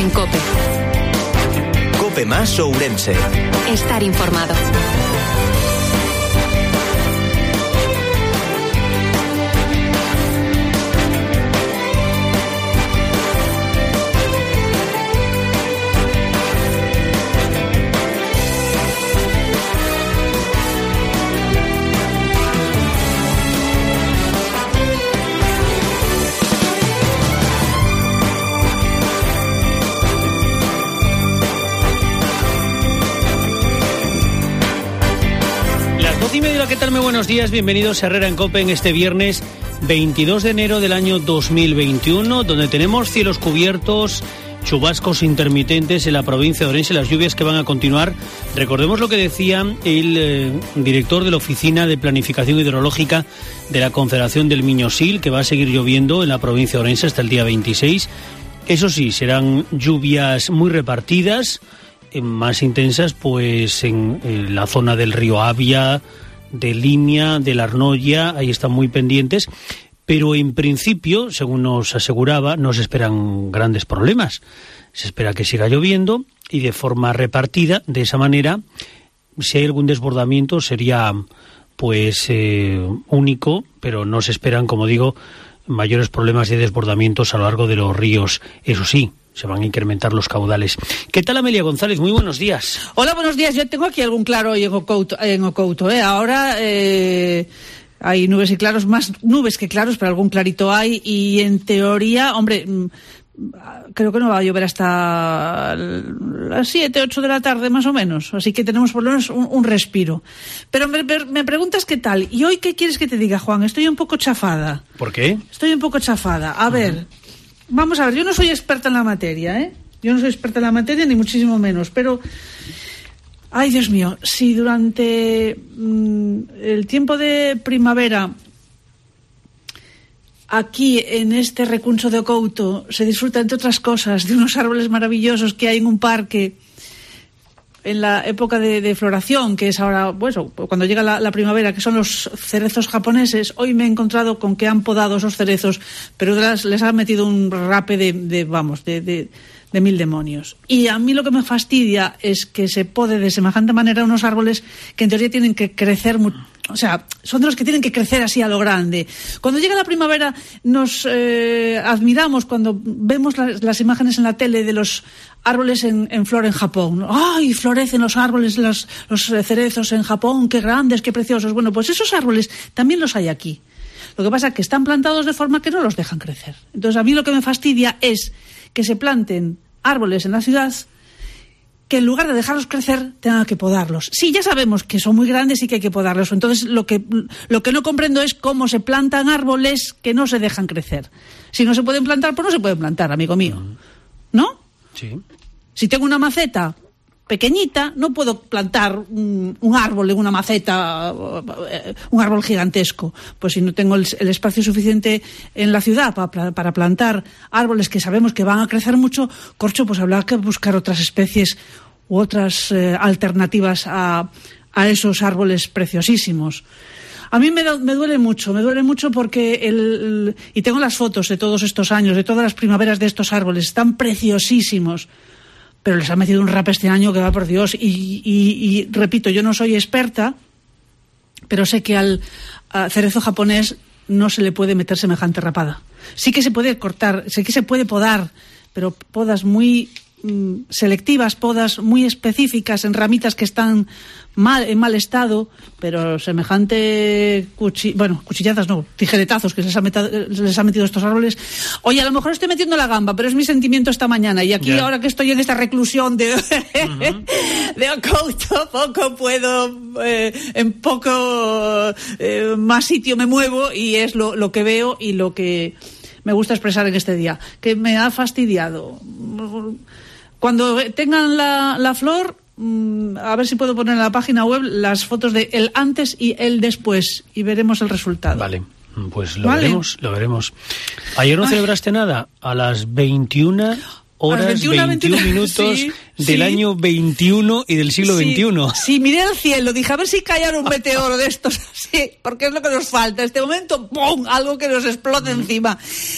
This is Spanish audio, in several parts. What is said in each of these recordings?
en COPE. COPE más Ourense. Estar informado. ¿Qué tal? Muy buenos días, bienvenidos a Herrera en COPE en este viernes 22 de enero del año 2021, donde tenemos cielos cubiertos, chubascos intermitentes en la provincia de Ourense, las lluvias que van a continuar. Recordemos lo que decía el director de la Oficina de Planificación Hidrológica de la Confederación del Miño-Sil, que va a seguir lloviendo en la provincia de Ourense hasta el día 26. Eso sí, serán lluvias muy repartidas, más intensas pues en la zona del río Avia, de Limia, de la Arnoia, ahí están muy pendientes, pero en principio, según nos aseguraba, no se esperan grandes problemas. Se espera que siga lloviendo y de forma repartida, de esa manera, si hay algún desbordamiento sería pues único, pero no se esperan, como digo, mayores problemas de desbordamientos a lo largo de los ríos. Eso sí, se van a incrementar los caudales. ¿Qué tal, Amelia González? Muy buenos días. Hola, buenos días. Yo tengo aquí algún claro hoy en Ocouto. Ahora hay nubes y claros, más nubes que claros, pero algún clarito hay. Y en teoría, hombre, creo que no va a llover hasta las 7, 8 de la tarde más o menos. Así que tenemos por lo menos un respiro. Pero me preguntas qué tal. ¿Y hoy qué quieres que te diga, Juan? Estoy un poco chafada. ¿Por qué? Estoy un poco chafada. A ver... Vamos a ver, yo no soy experta en la materia, ¿eh? Yo no soy experta en la materia, ni muchísimo menos, pero... Ay, Dios mío, si durante el tiempo de primavera, aquí en este recuncho de Ocouto, se disfruta, entre otras cosas, de unos árboles maravillosos que hay en un parque en la época de floración, que es ahora, bueno, cuando llega la primavera, que son los cerezos japoneses. Hoy me he encontrado con que han podado esos cerezos, pero les han metido un rape de mil demonios. Y a mí lo que me fastidia es que se pode de semejante manera unos árboles que en teoría tienen que crecer o sea, son de los que tienen que crecer así a lo grande. Cuando llega la primavera nos admiramos cuando vemos las imágenes en la tele de los árboles en flor en Japón. ¡Ay, florecen los árboles, los cerezos en Japón! ¡Qué grandes, qué preciosos! Bueno, pues esos árboles también los hay aquí. Lo que pasa es que están plantados de forma que no los dejan crecer. Entonces, a mí lo que me fastidia es que se planten árboles en la ciudad que en lugar de dejarlos crecer tengan que podarlos. Sí, ya sabemos que son muy grandes y que hay que podarlos. Entonces, lo que no comprendo es cómo se plantan árboles que no se dejan crecer. Si no se pueden plantar, pues no se pueden plantar, amigo mío. ¿No? Sí. Si tengo una maceta pequeñita, no puedo plantar un árbol en una maceta, un árbol gigantesco. Pues si no tengo el espacio suficiente en la ciudad para plantar árboles que sabemos que van a crecer mucho, corcho, pues habrá que buscar otras especies u otras alternativas a esos árboles preciosísimos. A mí me duele mucho porque y tengo las fotos de todos estos años, de todas las primaveras de estos árboles, están preciosísimos. Pero les ha metido un rap este año que va por Dios. Y repito, yo no soy experta, pero sé que al cerezo japonés no se le puede meter semejante rapada. Sí que se puede cortar, sí que se puede podar, pero podas muy selectivas, podas muy específicas en ramitas que están en mal estado, pero semejante cuchillazas no, tijeretazos que les ha metido estos árboles. Oye, a lo mejor estoy metiendo la gamba, pero es mi sentimiento esta mañana, y aquí ahora que estoy en esta reclusión de Ocouto, poco puedo, en poco más sitio me muevo, y es lo que veo y lo que me gusta expresar en este día, que me ha fastidiado. Cuando tengan la flor, a ver si puedo poner en la página web las fotos de el antes y el después, y veremos el resultado. Vale, pues lo veremos. ¿Ayer no celebraste nada? A las 21 horas, 21 minutos del año 21 y del siglo XXI. Sí, miré al cielo, dije a ver si caía un meteoro de estos, sí, porque es lo que nos falta. En este momento, ¡pum!, algo que nos explote encima.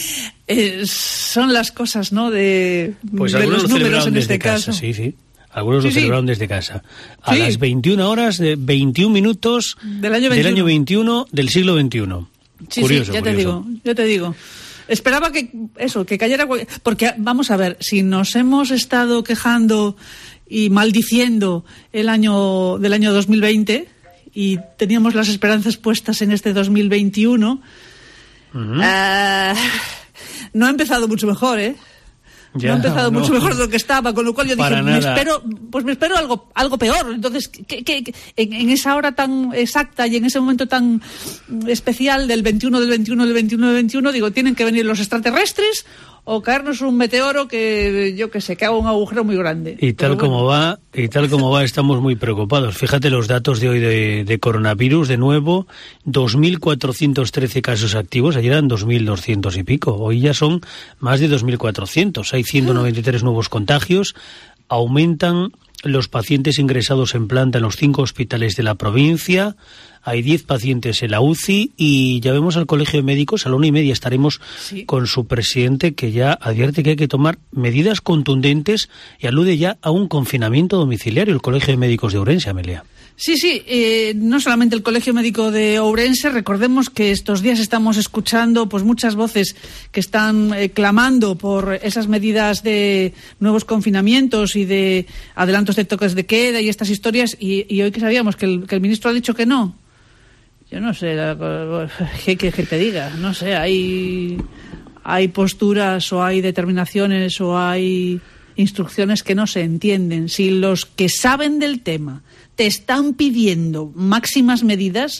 son las cosas, ¿no? De pues de algunos los lo números celebraron en este desde casa, caso. sí. Algunos lo celebraron desde casa. A las 21 horas, 21 minutos del año 21 del siglo XXI. Sí, curioso, ya curioso. te digo. Esperaba que cayera, porque vamos a ver, si nos hemos estado quejando y maldiciendo del año 2020 y teníamos las esperanzas puestas en este 2021, no ha empezado mucho mejor, Ya, no ha empezado mucho mejor de lo que estaba, con lo cual yo dije, me espero algo peor. Entonces, que en esa hora tan exacta y en ese momento tan especial del 21, digo, tienen que venir los extraterrestres o caernos un meteoro que, yo qué sé, que haga un agujero muy grande. Y tal como va, estamos muy preocupados. Fíjate los datos de hoy de coronavirus, de nuevo, 2.413 casos activos, ayer eran 2.200 y pico, hoy ya son más de 2.400, hay 193 nuevos contagios, aumentan los pacientes ingresados en planta en los 5 hospitales de la provincia, hay 10 pacientes en la UCI y ya vemos al Colegio de Médicos, a la 1:30 estaremos con su presidente, que ya advierte que hay que tomar medidas contundentes y alude ya a un confinamiento domiciliario, el Colegio de Médicos de Ourense, Amelia. Sí, no solamente el Colegio Médico de Ourense, recordemos que estos días estamos escuchando pues muchas voces que están clamando por esas medidas de nuevos confinamientos y de adelantos de toques de queda y estas historias, y hoy que sabíamos que el ministro ha dicho que no. Yo no sé, ¿qué te diga? No sé, hay posturas o hay determinaciones o hay instrucciones que no se entienden. Si los que saben del tema te están pidiendo máximas medidas,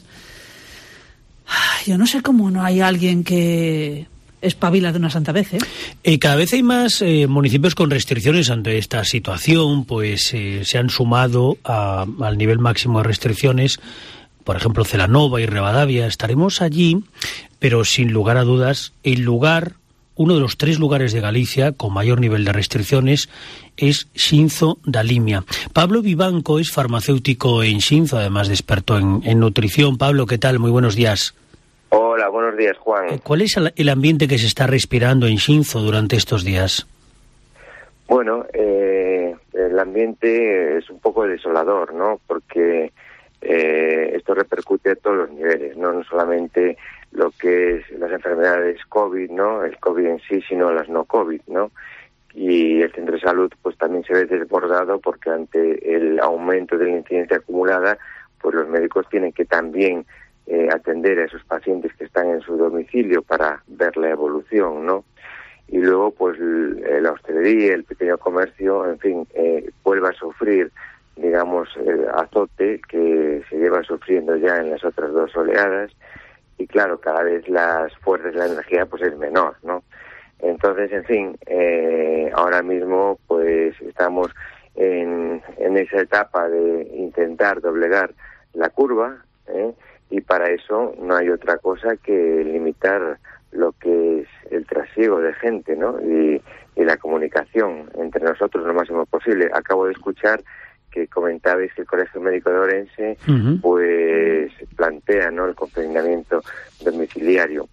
yo no sé cómo no hay alguien que espabila de una santa vez, Cada vez hay más municipios con restricciones ante esta situación, pues se han sumado al nivel máximo de restricciones, por ejemplo Celanova y Ribadavia. Estaremos allí, pero sin lugar a dudas, uno de los 3 lugares de Galicia con mayor nivel de restricciones es Xinzo da Limia. Pablo Vivanco es farmacéutico en Xinzo, además de experto en nutrición. Pablo, ¿qué tal? Muy buenos días. Hola, buenos días, Juan. ¿Cuál es el ambiente que se está respirando en Xinzo durante estos días? Bueno, el ambiente es un poco desolador, ¿no? Porque esto repercute a todos los niveles, no solamente lo que es las enfermedades COVID, ¿no? El COVID en sí, sino las no COVID, ¿no? Y el centro de salud pues también se ve desbordado porque ante el aumento de la incidencia acumulada, pues los médicos tienen que también atender a esos pacientes que están en su domicilio para ver la evolución, ¿no? Y luego pues la hostelería, el pequeño comercio, en fin, vuelve a sufrir, digamos, el azote que se lleva sufriendo ya en las otras 2 oleadas. Y claro, cada vez las fuerzas de la energía pues es menor, ¿no? Entonces, en fin, ahora mismo pues estamos en esa etapa de intentar doblegar la curva, y para eso no hay otra cosa que limitar lo que es el trasiego de gente, ¿no? Y la comunicación entre nosotros lo máximo posible. Acabo de escuchar que comentabais que el Colegio Médico de Ourense pues plantea, ¿no?, el confinamiento domiciliario.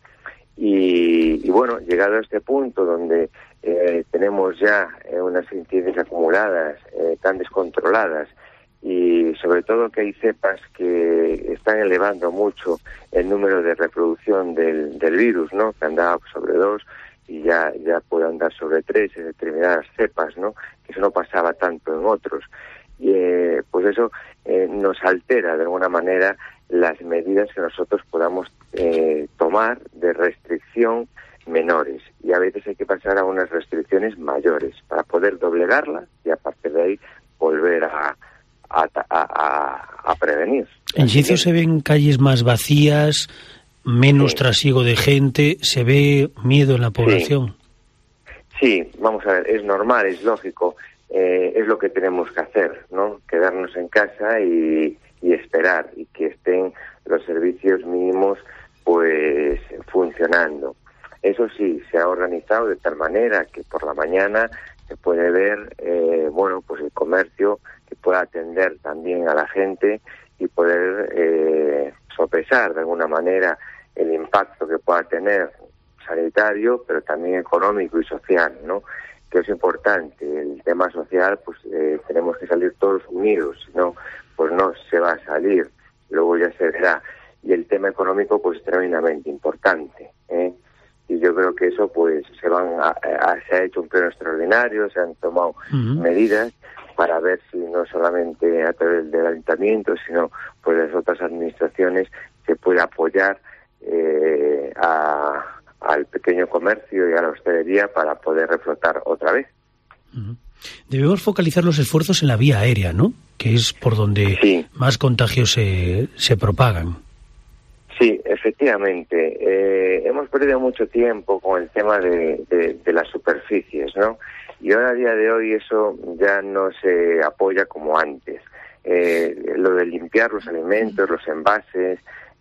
Y bueno, llegado a este punto donde tenemos ya unas incidencias acumuladas tan descontroladas y sobre todo que hay cepas que están elevando mucho el número de reproducción del virus, ¿no?, que andaba sobre 2 y ya puede andar sobre 3 en determinadas cepas, ¿no?, que eso no pasaba tanto en otros. Y pues eso nos altera de alguna manera las medidas que nosotros podamos tomar de restricción menores, y a veces hay que pasar a unas restricciones mayores para poder doblegarlas y a partir de ahí volver a prevenir. En Xinzo se ven calles más vacías, menos trasiego de gente, se ve miedo en la población. Sí, vamos a ver, es normal, es lógico. Es lo que tenemos que hacer, ¿no? Quedarnos en casa y esperar y que estén los servicios mínimos pues funcionando. Eso sí, se ha organizado de tal manera que por la mañana se puede ver, pues el comercio que pueda atender también a la gente y poder sopesar de alguna manera el impacto que pueda tener sanitario, pero también económico y social, ¿no? Que es importante. El tema social, pues tenemos que salir todos unidos, ¿no? Pues no se va a salir, luego ya se verá. Y el tema económico, pues es tremendamente importante, ¿eh? Y yo creo que eso, pues se ha hecho un pleno extraordinario, se han tomado medidas para ver si no solamente a través del ayuntamiento, sino pues las otras administraciones se puede apoyar al pequeño comercio y a la hostelería para poder reflotar otra vez. Debemos focalizar los esfuerzos en la vía aérea, ¿no? Que es por donde más contagios se propagan. Sí, efectivamente. Hemos perdido mucho tiempo con el tema de las superficies, ¿no? Y ahora, a día de hoy, eso ya no se apoya como antes. Lo de limpiar los alimentos, los envases,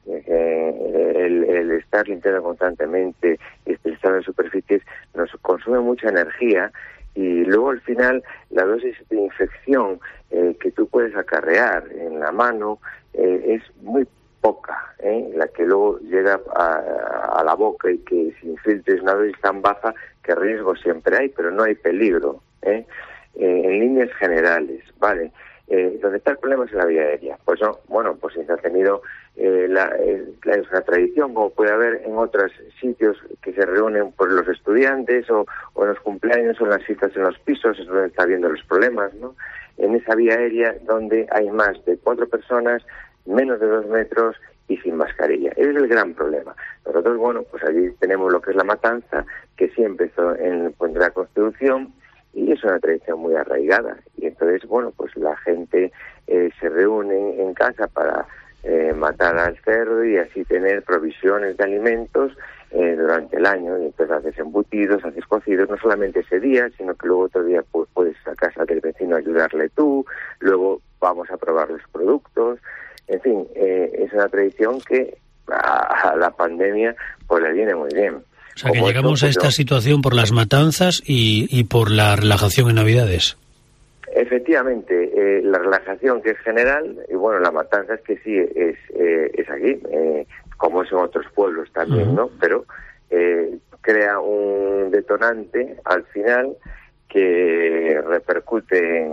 el estar limpiando constantemente y esterilizando las superficies nos consume mucha energía, y luego al final la dosis de infección que tú puedes acarrear en la mano es muy poca, la que luego llega a la boca, y que si infiltres una dosis tan baja que riesgo siempre hay, pero no hay peligro, en líneas generales, ¿vale? Donde está el problema es en la vía aérea. Pues no, bueno, pues se ha tenido es una tradición, como puede haber en otros sitios que se reúnen por los estudiantes o en los cumpleaños o en las citas en los pisos, es donde está habiendo los problemas, ¿no? En esa vía aérea donde hay más de 4 personas, menos de 2 metros y sin mascarilla. Ese es el gran problema. Nosotros, bueno, pues allí tenemos lo que es la matanza, que sí empezó en el Puente de la Constitución, y es una tradición muy arraigada. Y entonces, bueno, pues la gente se reúne en casa para matar al cerdo y así tener provisiones de alimentos durante el año. Y entonces haces embutidos, haces cocidos, no solamente ese día, sino que luego otro día pues puedes ir a casa del vecino a ayudarle tú, luego vamos a probar los productos. En fin, es una tradición que a la pandemia pues le viene muy bien. O sea, que llegamos a esta situación por las matanzas y por la relajación en Navidades. Efectivamente, la relajación que es general, y bueno, la matanza es que sí es aquí, como es en otros pueblos también, ¿no? Pero crea un detonante al final que repercute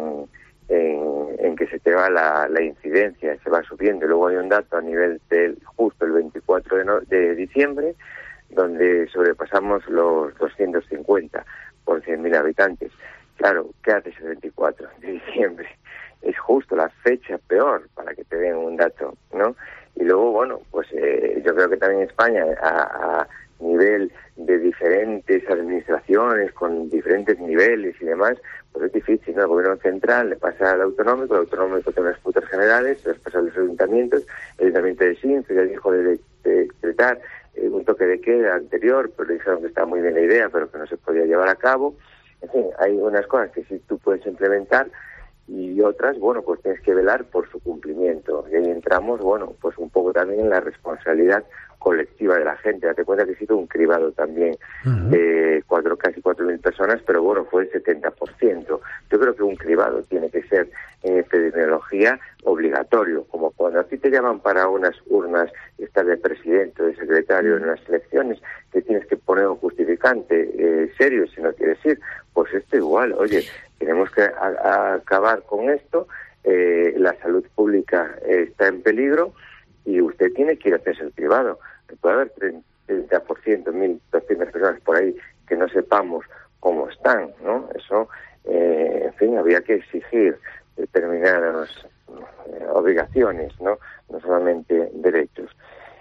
en que se te va la incidencia, se va subiendo. Luego hay un dato a nivel del justo el 24 de diciembre, donde sobrepasamos los 250 por 100.000 habitantes. Claro, ¿qué hace ese 24 de diciembre? Es justo la fecha peor, para que te den un dato, ¿no? Y luego, bueno, pues yo creo que también España, a nivel de diferentes administraciones, con diferentes niveles y demás, pues es difícil, ¿no? El gobierno central le pasa al autonómico, el autonómico tiene las putas generales, les pasa a los ayuntamientos, el ayuntamiento de Sinfre ya dijo de decretar un toque de queda anterior, pero dijeron que estaba muy bien la idea, pero que no se podía llevar a cabo. En fin, hay unas cosas que sí tú puedes implementar y otras, bueno, pues tienes que velar por su cumplimiento. Y ahí entramos, bueno, pues un poco también en la responsabilidad colectiva de la gente. Date cuenta que ha sido un cribado también de casi 4.000 personas, pero bueno, fue el 70%. Yo creo que un cribado tiene que ser en epidemiología obligatorio, como cuando a ti te llaman para unas urnas, estar de presidente o de secretario en unas elecciones, que tienes que poner un justificante serio si no quieres ir, pues esto igual, oye, tenemos que acabar con esto, la salud pública está en peligro y usted tiene que ir a hacerse el cribado. Puede haber 30%, 1.200 personas por ahí que no sepamos cómo están, ¿no? Eso, en fin, habría que exigir determinadas obligaciones, ¿no? No solamente derechos.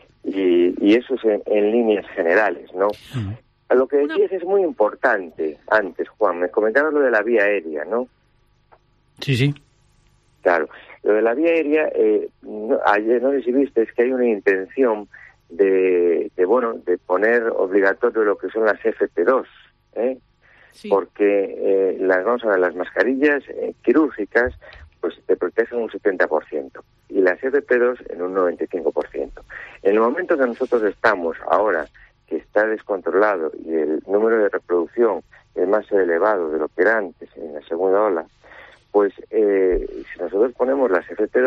Y eso es en líneas generales, ¿no? A lo que decías es muy importante antes, Juan. Me comentabas lo de la vía aérea, ¿no? Sí, sí. Claro. Lo de la vía aérea, ayer no sé si viste, es que hay una intención de poner obligatorio lo que son las FP2, sí. Porque las mascarillas quirúrgicas pues te protegen un 70% y las FP2 en un 95%. En el momento que nosotros estamos ahora, que está descontrolado y el número de reproducción es más elevado de lo que era antes en la segunda ola, pues si nosotros ponemos las FP2,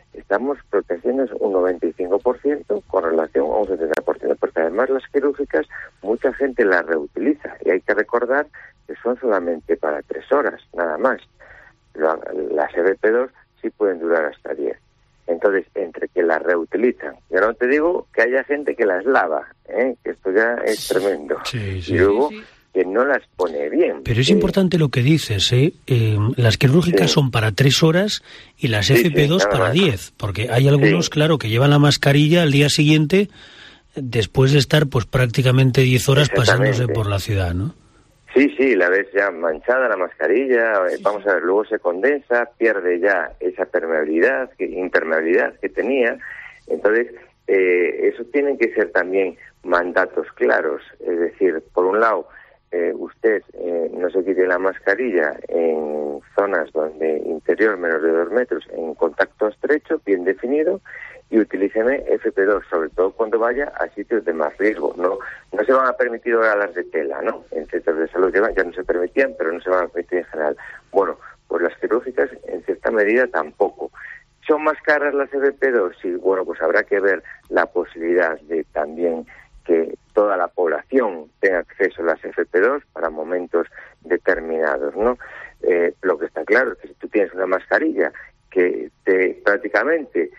estamos protegiéndonos un 95% con relación a un 70%, porque además las quirúrgicas mucha gente las reutiliza y hay que recordar que son solamente para 3 horas, nada más. Las FP2 sí pueden durar hasta 10. Entonces, entre que las reutilizan, yo no te digo que haya gente que las lava, que esto ya es tremendo, sí. Y luego que no las pone bien. Pero es importante lo que dices, las quirúrgicas son para 3 horas y las FP2 para más. 10, porque hay algunos, claro, que llevan la mascarilla al día siguiente después de estar pues prácticamente 10 horas pasándose por la ciudad, ¿no? Sí, la ves ya manchada la mascarilla, vamos a ver, luego se condensa, pierde ya esa impermeabilidad que tenía. Entonces, eso tienen que ser también mandatos claros, es decir, por un lado, usted no se quite la mascarilla en zonas donde interior menos de 2 metros, en contacto estrecho, bien definido, y utilíceme FP2, sobre todo cuando vaya a sitios de más riesgo. No se van a permitir ahora las de tela, ¿no? En centros de salud ya no se permitían, pero no se van a permitir en general. Bueno, pues las quirúrgicas en cierta medida tampoco. ¿Son más caras las FP2? Sí, bueno, pues habrá que ver la posibilidad de también que toda la población tenga acceso a las FP2 para momentos determinados, ¿no? Lo que está claro es que si tú tienes una mascarilla que prácticamente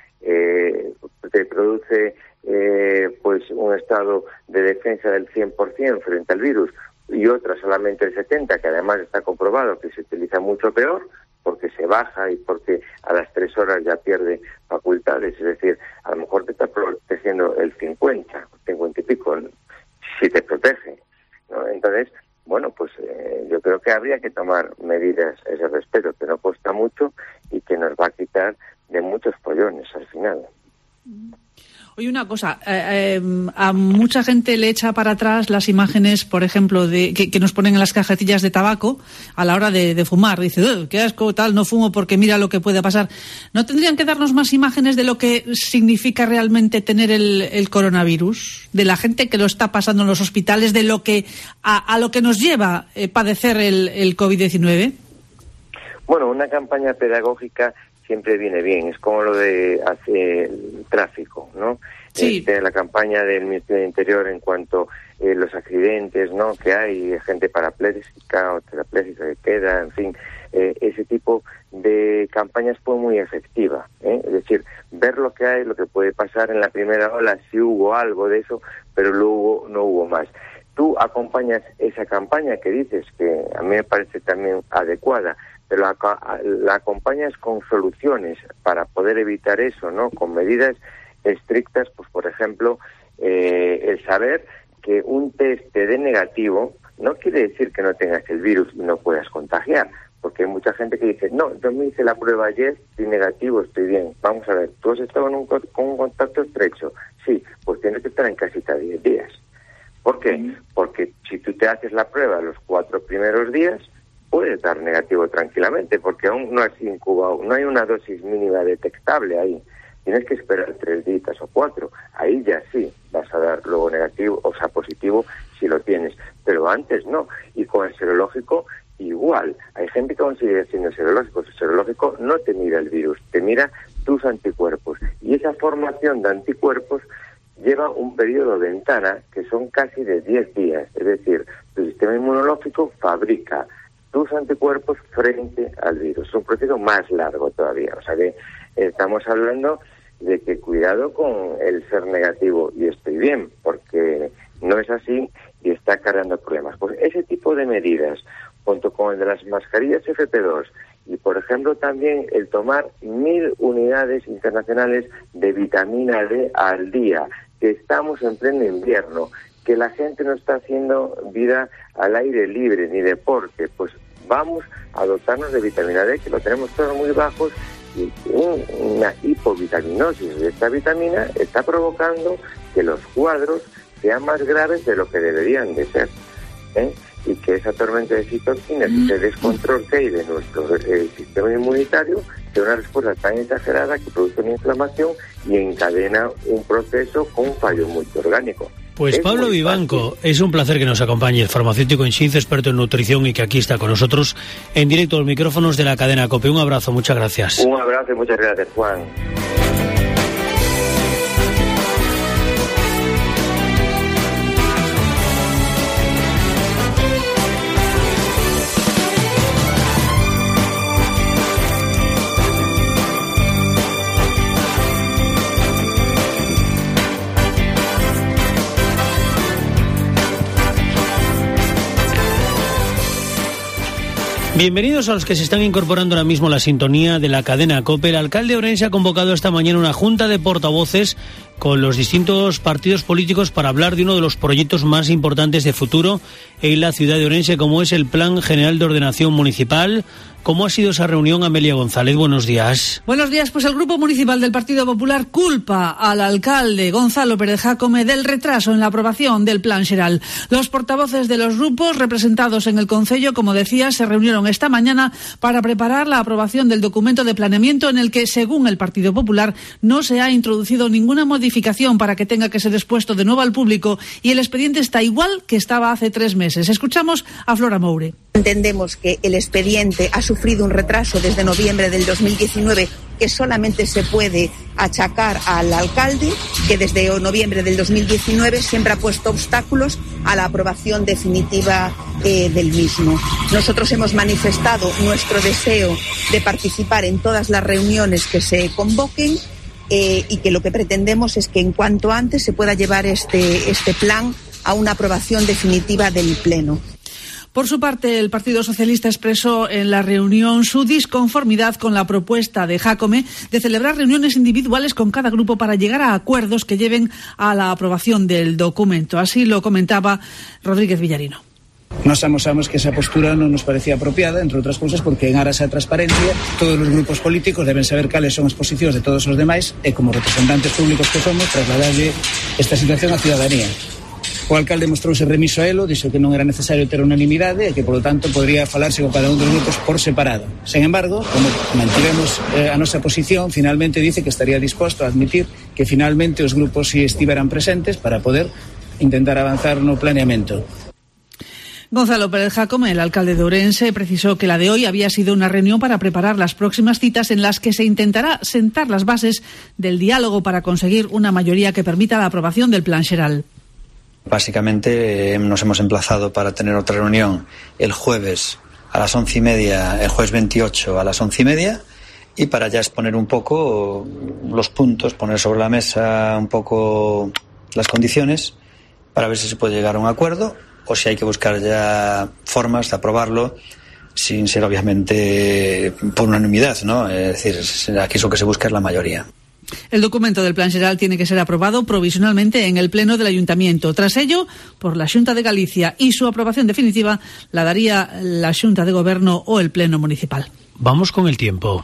te produce pues un estado de defensa del 100% frente al virus y otra solamente el 70%, que además está comprobado que se utiliza mucho peor porque se baja y porque a las 3 horas ya pierde facultades, es decir, a lo mejor te está protegiendo el 50 y pico, si te protege, ¿no? Entonces, bueno, pues yo creo que habría que tomar medidas a ese respecto, que no cuesta mucho y que nos va a quitar de muchos pollones al final. Oye, una cosa, a mucha gente le echa para atrás las imágenes, por ejemplo, que nos ponen en las cajetillas de tabaco a la hora de fumar. Dice, qué asco, tal, no fumo porque mira lo que puede pasar. ¿No tendrían que darnos más imágenes de lo que significa realmente tener el coronavirus? De la gente que lo está pasando en los hospitales, de lo que a lo que nos lleva padecer el COVID-19? Bueno, una campaña pedagógica siempre viene bien, es como lo de el tráfico, ¿no? Sí. La campaña del Ministerio del Interior en cuanto a los accidentes, ¿no? Que hay gente parapléjica o tetrapléjica que queda, en fin, ese tipo de campañas fue muy efectiva, Es decir, ver lo que hay, lo que puede pasar en la primera ola, si hubo algo de eso, pero luego no hubo más. Tú acompañas esa campaña que dices, que a mí me parece también adecuada, pero la acompañas con soluciones para poder evitar eso, ¿no? Con medidas estrictas, pues por ejemplo, el saber que un test te dé negativo no quiere decir que no tengas el virus y no puedas contagiar, porque hay mucha gente que dice, no, yo me hice la prueba ayer, estoy negativo, estoy bien. Vamos a ver, ¿tú has estado con un contacto estrecho? Sí, pues tienes que estar en casita 10 días. ¿Por qué? Porque si tú te haces la prueba los 4 primeros días, puedes dar negativo tranquilamente, porque aún no has incubado, no hay una dosis mínima detectable ahí. Tienes que esperar 3 días o 4. Ahí ya sí vas a dar luego negativo, o sea, positivo, si lo tienes. Pero antes no. Y con el serológico, igual. Hay gente que consigue siendo serológico. El serológico no te mira el virus, te mira tus anticuerpos. Y esa formación de anticuerpos lleva un periodo de ventana que son casi de 10 días. Es decir, tu sistema inmunológico fabrica tus anticuerpos frente al virus. Es un proceso más largo todavía. O sea que estamos hablando de que cuidado con el ser negativo y estoy bien, porque no es así y está cargando problemas. Pues ese tipo de medidas, junto con el de las mascarillas FP2 y, por ejemplo, también el tomar 1000 unidades internacionales de vitamina D al día, que estamos en pleno invierno, que la gente no está haciendo vida al aire libre ni deporte, pues vamos a dotarnos de vitamina D, que lo tenemos todos muy bajos, y una hipovitaminosis de esta vitamina está provocando que los cuadros sean más graves de lo que deberían de ser, y que esa tormenta de citoquinas, ese descontrol que hay de nuestro sistema inmunitario, sea una respuesta tan exagerada que produce una inflamación y encadena un proceso con un fallo multiorgánico. Pues Pablo Vivanco, es un placer que nos acompañe, farmacéutico en ciencia, experto en nutrición y que aquí está con nosotros en directo a los micrófonos de la cadena COPE. Un abrazo, muchas gracias. Un abrazo y muchas gracias, Juan. Bienvenidos a los que se están incorporando ahora mismo a la sintonía de la cadena COPE. El alcalde de Ourense ha convocado esta mañana una junta de portavoces con los distintos partidos políticos para hablar de uno de los proyectos más importantes de futuro en la ciudad de Ourense, como es el Plan General de Ordenación Municipal. ¿Cómo ha sido esa reunión, Amelia González? Buenos días. Buenos días. Pues el Grupo Municipal del Partido Popular culpa al alcalde Gonzalo Pérez Jácome del retraso en la aprobación del Plan Xeral. Los portavoces de los grupos representados en el Concello, como decía, se reunieron esta mañana para preparar la aprobación del documento de planeamiento en el que, según el Partido Popular, no se ha introducido ninguna modificación para que tenga que ser expuesto de nuevo al público y el expediente está igual que estaba hace 3 meses. Escuchamos a Flora Moure. Entendemos que el expediente ha sufrido un retraso desde noviembre del 2019 que solamente se puede achacar al alcalde, que desde noviembre del 2019 siempre ha puesto obstáculos a la aprobación definitiva del mismo. Nosotros hemos manifestado nuestro deseo de participar en todas las reuniones que se convoquen y que lo que pretendemos es que en cuanto antes se pueda llevar este plan a una aprobación definitiva del Pleno. Por su parte, el Partido Socialista expresó en la reunión su disconformidad con la propuesta de Jácome de celebrar reuniones individuales con cada grupo para llegar a acuerdos que lleven a la aprobación del documento. Así lo comentaba Rodríguez Villarino. Nos amosamos que esa postura non nos parecía apropiada, entre outras cousas porque en aras a transparencia todos os grupos políticos deben saber cales son as posicións de todos os demais e como representantes públicos que somos trasladarlle esta situación á ciudadanía. O alcalde mostrouse remiso a elo, dixo que non era necesario ter unanimidade e que, polo tanto, podría falarse con cada un dos grupos por separado. Sen embargo, como mantivemos a nosa posición, finalmente dice que estaría disposto a admitir que finalmente os grupos si estiveran presentes para poder intentar avanzar no planeamento. Gonzalo Pérez Jácome, el alcalde de Ourense, precisó que la de hoy había sido una reunión para preparar las próximas citas en las que se intentará sentar las bases del diálogo para conseguir una mayoría que permita la aprobación del Plan Xeral. Básicamente nos hemos emplazado para tener otra reunión el jueves a las 11:30, el jueves 28 a las 11:30, y para ya exponer un poco los puntos, poner sobre la mesa un poco las condiciones para ver si se puede llegar a un acuerdo o si hay que buscar ya formas de aprobarlo sin ser obviamente por unanimidad, ¿no? Es decir, aquí lo que se busca es la mayoría. El documento del Plan Xeral tiene que ser aprobado provisionalmente en el Pleno del Ayuntamiento. Tras ello, por la Xunta de Galicia, y su aprobación definitiva la daría la Xunta de Gobierno o el Pleno Municipal. Vamos con el tiempo.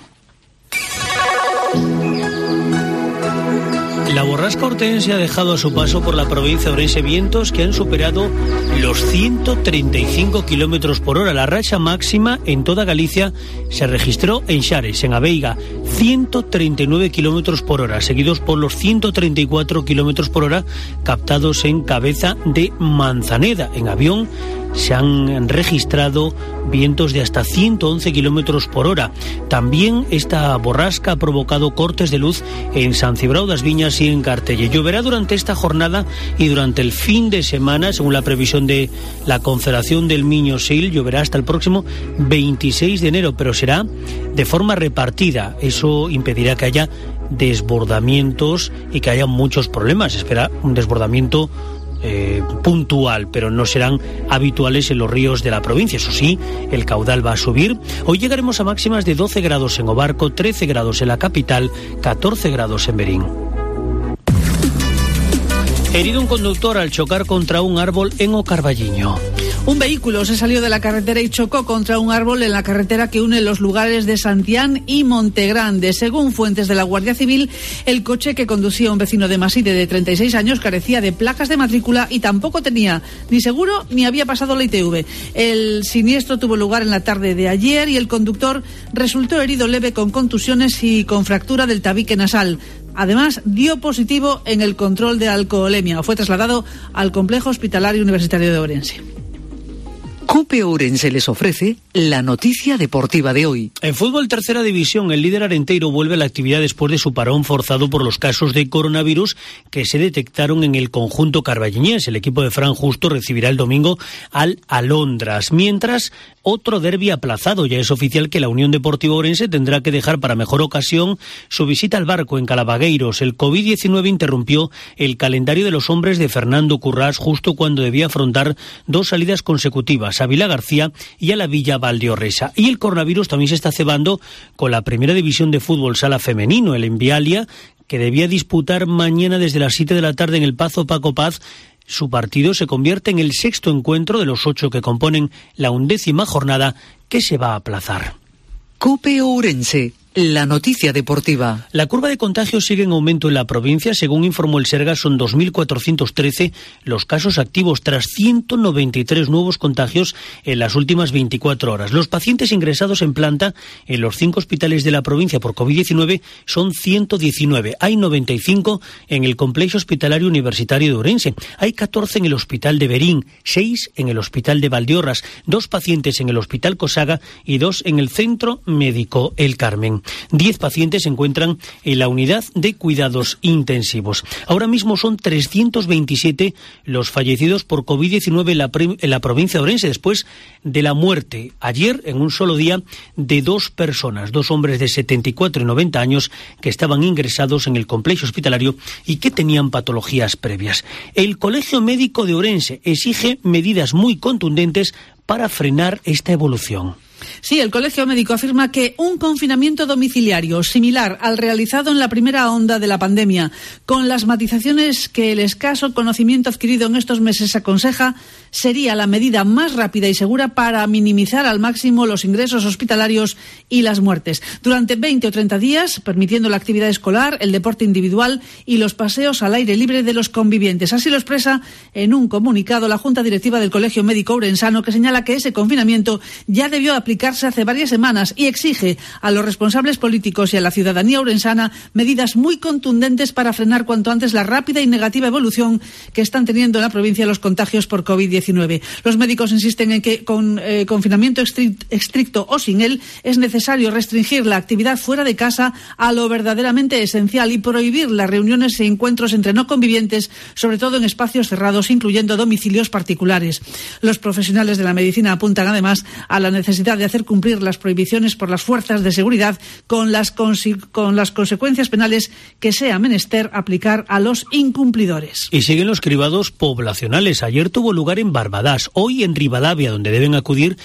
La borrasca Hortense ha dejado a su paso por la provincia de Ourense vientos que han superado los 135 kilómetros por hora. La racha máxima en toda Galicia se registró en Xares, en Aveiga, 139 kilómetros por hora, seguidos por los 134 kilómetros por hora captados en Cabeza de Manzaneda. En Avión se han registrado vientos de hasta 111 kilómetros por hora. También esta borrasca ha provocado cortes de luz en San Cibrao das Viñas y en Cartelle. Lloverá durante esta jornada y durante el fin de semana, según la previsión de la Confederación del Miño-Sil, lloverá hasta el próximo 26 de enero, pero será de forma repartida. Eso impedirá que haya desbordamientos y que haya muchos problemas. Se espera un desbordamiento puntual, pero no serán habituales en los ríos de la provincia. Eso sí, el caudal va a subir. Hoy llegaremos a máximas de 12 grados en Obarco, 13 grados en la capital, 14 grados en Berín. Herido un conductor al chocar contra un árbol en O Carballiño. Un vehículo se salió de la carretera y chocó contra un árbol en la carretera que une los lugares de Santián y Montegrande. Según fuentes de la Guardia Civil, el coche que conducía un vecino de Maside de 36 años carecía de placas de matrícula y tampoco tenía ni seguro ni había pasado la ITV. El siniestro tuvo lugar en la tarde de ayer y el conductor resultó herido leve con contusiones y con fractura del tabique nasal. Además, dio positivo en el control de alcoholemia. Fue trasladado al Complejo Hospitalario Universitario de Ourense. COPE Ourense les ofrece la noticia deportiva de hoy. En fútbol tercera división, el líder arenteiro vuelve a la actividad después de su parón forzado por los casos de coronavirus que se detectaron en el conjunto carballiñés. El equipo de Fran Justo recibirá el domingo al Alondras, mientras otro derbi aplazado. Ya es oficial que la Unión Deportiva Ourense tendrá que dejar para mejor ocasión su visita al Barco en Calabagueiros. El COVID-19 interrumpió el calendario de los hombres de Fernando Currás justo cuando debía afrontar 2 salidas consecutivas a a Vilagarcía y a la Villa Valdeorresa. Y el coronavirus también se está cebando con la primera división de fútbol sala femenino, el Envialia, que debía disputar mañana desde las 7 de la tarde en el Pazo Paco Paz. Su partido se convierte en el 6º encuentro de los 8 que componen la 11ª jornada, que se va a aplazar. COPE Ourense, la noticia deportiva. La curva de contagios sigue en aumento en la provincia. Según informó el Sergas, son 2.413 los casos activos tras 193 nuevos contagios en las últimas 24 horas. Los pacientes ingresados en planta en los 5 hospitales de la provincia por COVID-19 son 119. Hay 95 en el complejo hospitalario universitario de Ourense. Hay 14 en el hospital de Berín, 6 en el hospital de Valdeorras, 2 pacientes en el hospital Cosaga y 2 en el centro médico El Carmen. 10 pacientes se encuentran en la unidad de cuidados intensivos. Ahora mismo son 327 los fallecidos por COVID-19 en la provincia de Ourense, después de la muerte ayer, en un solo día, de 2 personas, 2 hombres de 74 y 90 años que estaban ingresados en el complejo hospitalario y que tenían patologías previas. El Colegio Médico de Ourense exige medidas muy contundentes para frenar esta evolución. Sí, el Colegio Médico afirma que un confinamiento domiciliario similar al realizado en la primera onda de la pandemia, con las matizaciones que el escaso conocimiento adquirido en estos meses aconseja, sería la medida más rápida y segura para minimizar al máximo los ingresos hospitalarios y las muertes. Durante 20 o 30 días, permitiendo la actividad escolar, el deporte individual y los paseos al aire libre de los convivientes. Así lo expresa en un comunicado la Junta Directiva del Colegio Médico Ourensano, que señala que ese confinamiento ya debió aplicarse hace varias semanas y exige a los responsables políticos y a la ciudadanía ourensana medidas muy contundentes para frenar cuanto antes la rápida y negativa evolución que están teniendo en la provincia los contagios por COVID-19. Los médicos insisten en que con confinamiento estricto o sin él es necesario restringir la actividad fuera de casa a lo verdaderamente esencial y prohibir las reuniones y encuentros entre no convivientes, sobre todo en espacios cerrados, incluyendo domicilios particulares. Los profesionales de la medicina apuntan además a la necesidad de hacer cumplir las prohibiciones por las fuerzas de seguridad con las consecuencias penales que sea menester aplicar a los incumplidores. Y siguen los cribados poblacionales. Ayer tuvo lugar en Barbadas, hoy en Rivadavia, donde deben acudir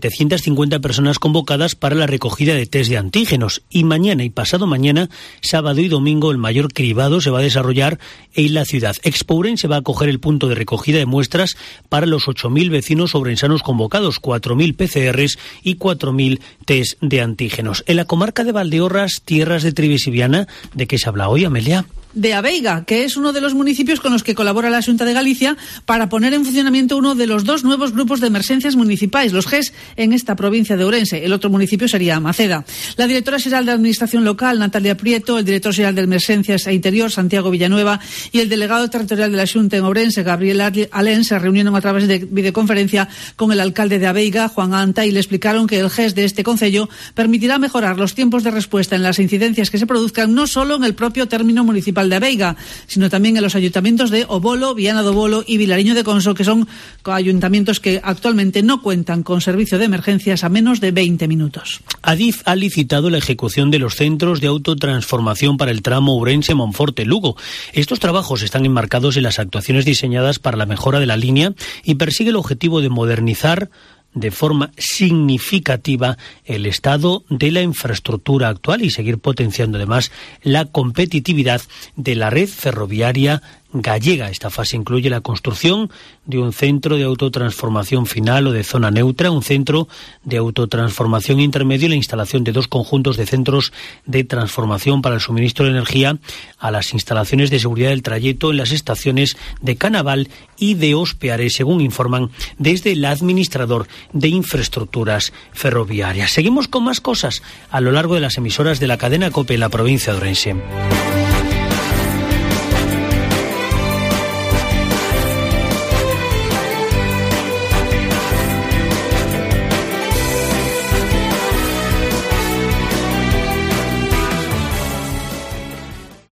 750 personas convocadas para la recogida de test de antígenos. Y mañana y pasado mañana, sábado y domingo, el mayor cribado se va a desarrollar en la ciudad. Expo Ourense va a acoger el punto de recogida de muestras para los 8.000 vecinos ourensanos convocados, 4.000 PCRs y 4.000 test de antígenos. En la comarca de Valdeorras, tierras de Trivisiviana, ¿de qué se habla hoy, Amelia? De Abeiga, que es uno de los municipios con los que colabora la Xunta de Galicia para poner en funcionamiento uno de los 2 nuevos grupos de emergencias municipais, los GES, en esta provincia de Ourense. El otro municipio sería Maceda. La directora xeral de Administración Local, Natalia Prieto, el director xeral de Emergencias e Interior, Santiago Villanueva, y el delegado territorial de la Xunta en Ourense, Gabriel Alén, se reunieron a través de videoconferencia con el alcalde de Abeiga, Juan Anta, y le explicaron que el GES de este concello permitirá mejorar los tiempos de respuesta en las incidencias que se produzcan no solo en el propio término municipal de Abeiga, sino también en los ayuntamientos de Obolo, Viana do Bolo y Vilariño de Conso, que son ayuntamientos que actualmente no cuentan con servicio de emergencias a menos de 20 minutos. Adif ha licitado la ejecución de los centros de autotransformación para el tramo Ourense-Monforte-Lugo. Estos trabajos están enmarcados en las actuaciones diseñadas para la mejora de la línea y persigue el objetivo de modernizar de forma significativa el estado de la infraestructura actual y seguir potenciando además la competitividad de la red ferroviaria gallega. Esta fase incluye la construcción de un centro de autotransformación final o de zona neutra, un centro de autotransformación intermedio y la instalación de 2 conjuntos de centros de transformación para el suministro de energía a las instalaciones de seguridad del trayecto en las estaciones de Canaval y de Ospiare, según informan desde el administrador de infraestructuras ferroviarias. Seguimos con más cosas a lo largo de las emisoras de la cadena COPE en la provincia de Ourense.